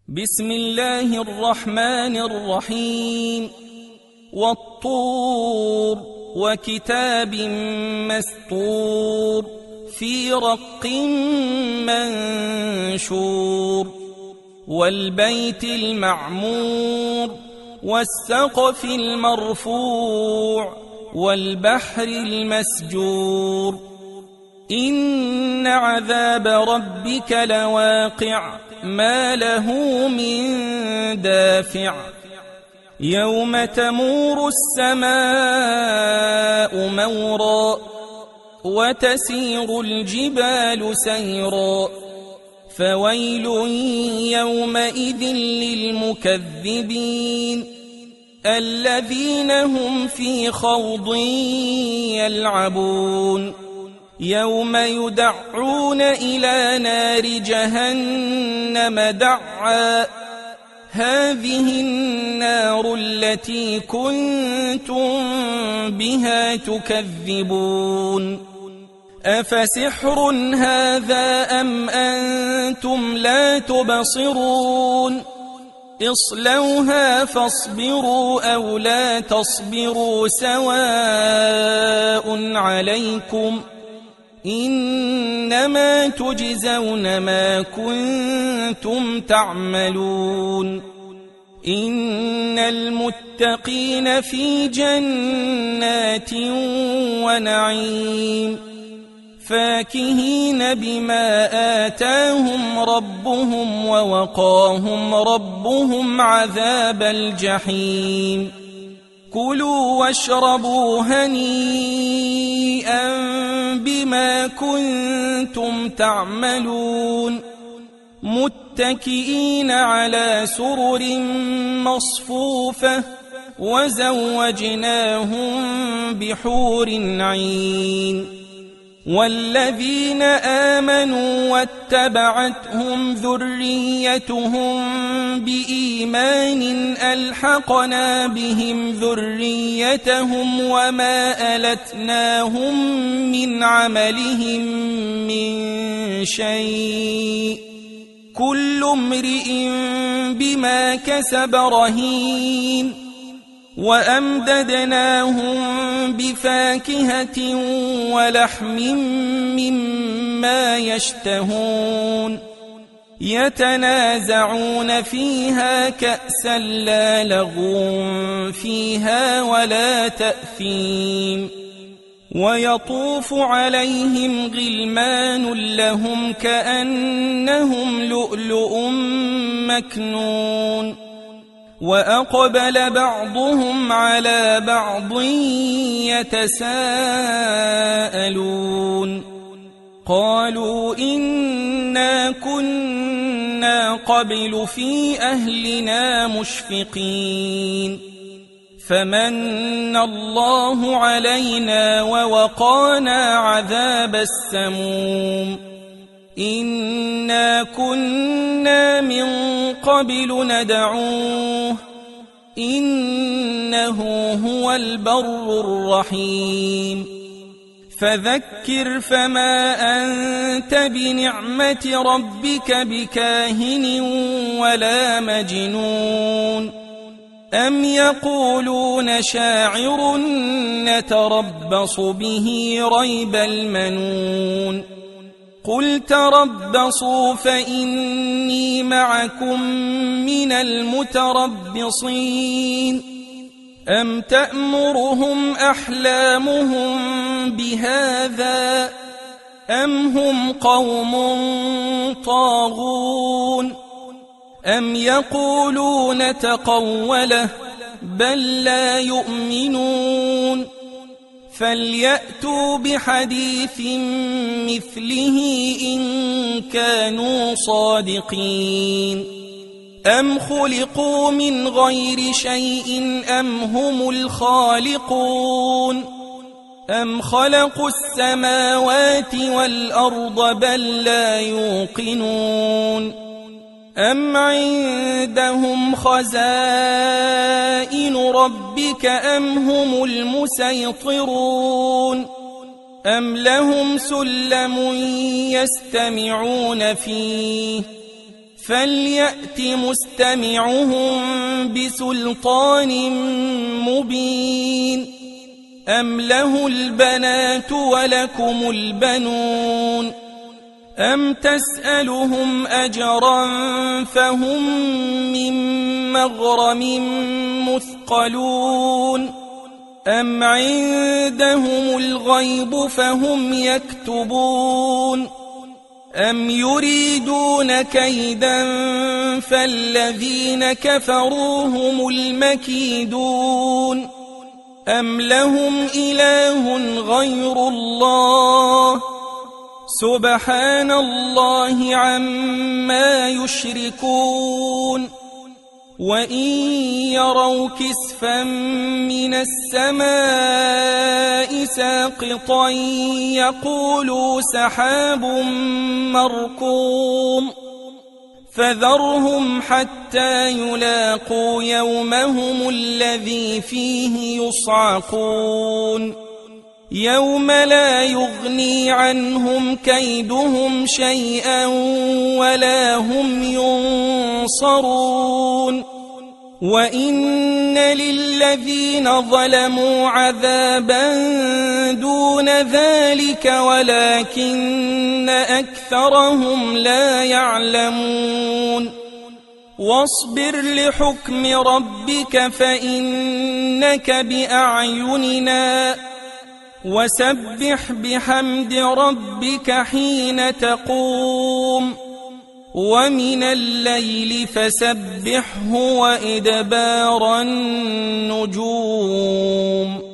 بسم الله الرحمن الرحيم. والطور وكتاب مسطور في رق منشور والبيت المعمور والسقف المرفوع والبحر المسجور إن عذاب ربك لواقع ما له من دافع يوم تمور السماء مورا وتسير الجبال سيرا فويل يومئذ للمكذبين الذين هم في خوض يلعبون يوم يدعون إلى نار جهنم دعا هذه النار التي كنتم بها تكذبون أفسحر هذا أم أنتم لا تبصرون اصلوها فاصبروا أو لا تصبروا سواء عليكم إنما تجزون ما كنتم تعملون إن المتقين في جنات ونعيم فاكهين بما آتاهم ربهم ووقاهم ربهم عذاب الجحيم كلوا واشربوا هنيئا بما كنتم تعملون متكئين على سرر مصفوفة وزوجناهم بحور عين والذين آمنوا واتبعتهم ذريتهم بإيمان ألحقنا بهم ذريتهم وما ألتناهم من عملهم من شيء كل امرئ بما كسب رهين وأمددناهم بفاكهة ولحم مما يشتهون يتنازعون فيها كأسا لا لغو فيها ولا تأثيم ويطوف عليهم غلمان لهم كأنهم لؤلؤ مكنون وأقبل بعضهم على بعض يتساءلون قالوا إنا كنا قبل في أهلنا مشفقين فمن الله علينا ووقانا عذاب السموم إنا كنا من قبل ندعوه إنه هو البر الرحيم فذكر فما أنت بنعمة ربك بكاهن ولا مجنون أم يقولون شاعر نتربص به ريب المنون قل تربصوا فإني معكم من المتربصين أم تأمرهم أحلامهم بهذا أم هم قوم طاغون أم يقولون تقوله بل لا يؤمنون فليأتوا بحديث مثله إن كانوا صادقين أم خلقوا من غير شيء أم هم الخالقون أم خلقوا السماوات والأرض بل لا يوقنون أم عندهم خزائن ربك أم هم المسيطرون أم لهم سلم يستمعون فيه فليأت مستمعهم بسلطان مبين أم له البنات ولكم البنون أم تسألهم أجرا فهم من مغرم مثقلون أم عندهم الغيب فهم يكتبون أم يريدون كيدا فالذين كفروا هم المكيدون أم لهم إله غير الله سبحان الله عما يشركون وإن يروا كسفا من السماء ساقطا يقولوا سحاب مركوم فذرهم حتى يلاقوا يومهم الذي فيه يصعقون يوم لا يغني عنهم كيدهم شيئا ولا هم ينصرون وإن للذين ظلموا عذابا دون ذلك ولكن أكثرهم لا يعلمون واصبر لحكم ربك فإنك بأعيننا وسبح بحمد ربك حين تقوم ومن الليل فسبحه وإدبار النجوم